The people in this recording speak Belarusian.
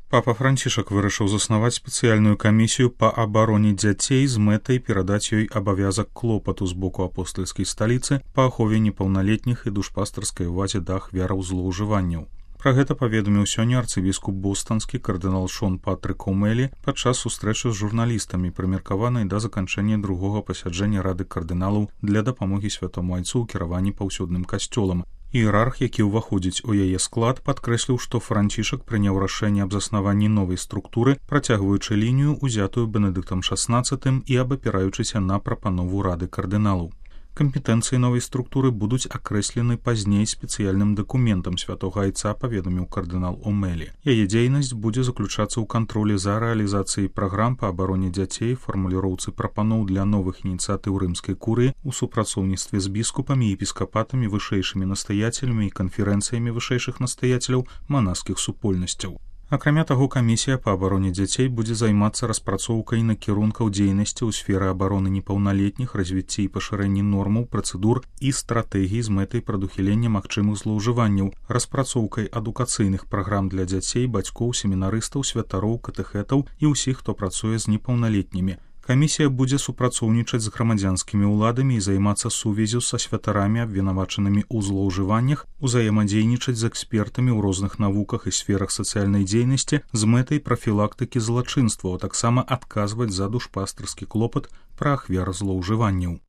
Папа Францішак вырашыў заснаваць спецыяльную камісію па абароне дзяцей з мэтай перадаць ёй абавязак клопату з боку апостальскай сталіцы па ахове непаўналетніх і душпастарскай увазе да ахвяраў злоўжыванняў. Пра гэта паведаміў сёння арцыбіскуп бостанскі кардынал Шон Патрык О'Мэлі падчас сустрэчы з журналістамі, прымеркаванай да заканчэння другога пасяджэння рады кардыналаў для дапамогі святому айцу ў кіраванні паўсюдным касцёлам. Іерарх, які ўваходзіць у яе склад, падкрэсліў, што Францішак прыняў рашэнне аб заснаванні новай структуры, працягваючы лінію, узятую Бенедыктам XVI і абапіраючыся на прапанову рады кардыналаў. Кампетэнцыі новай структуры будуць акрэслены пазней спецыяльным дакументам святога айца, паведаміў кардынал О'Мэлі. Яе дзейнасць будзе заключацца ў кантролі за рэалізацыяй праграм па абароне дзяцей, фармуліроўцы прапаноў для новых ініцыятыў рымскай курыі у супрацоўніцтве з біскупамі, епіскапатамі, вышэйшымі настаяцелямі і канферэнцыямі вышэйшых настаяцеляў манаскіх супольнасцяў. Акрамя таго, камісія па абароне дзяцей будзе займацца распрацоўкай накірункаў дзейнасці ў сферы абароны непаўналетніх, развіцці і пашырэнні нормаў, працэдур і стратэгій з мэтай прадухілення магчымых злоўжыванняў, распрацоўкай адукацыйных праграм для дзяцей, бацькоў, семінарыстаў, святароў, катэхетаў і ўсіх, хто працуе з непаўналетнімі. Камісія будзе супрацоўнічаць з грамадзянскімі ўладамі і займацца сувяззю са святарамі, абвінавачанымі ў злоўжываннях, узаемадзейнічаць з экспертамі ў розных навуках і сферах сацыяльнай дзейнасці з мэтай прафілактыкі злачынстваў, а таксама адказваць за душпастарскі клопат пра ахвяр злоўжыванняў.